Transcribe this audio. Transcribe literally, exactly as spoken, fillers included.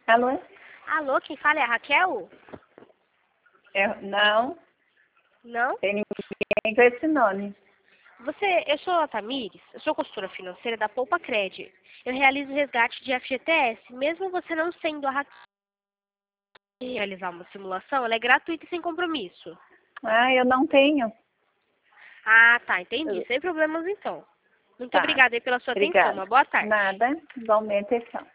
Alô? Alô, quem fala é a Raquel? É, não, Não? tem ninguém com esse nome. Você, eu sou a Tamires, eu sou consultora financeira da Poupa Cred. Eu realizo resgate de F G T S, mesmo você não sendo a Raquel. Realizar uma simulação, ela é gratuita e sem compromisso. Ah, eu não tenho. Ah, tá, entendi. Eu- Sem problemas então. Muito Tá, obrigada aí pela sua atenção. obrigada. Uma boa tarde. Nada, igualmente, tchau.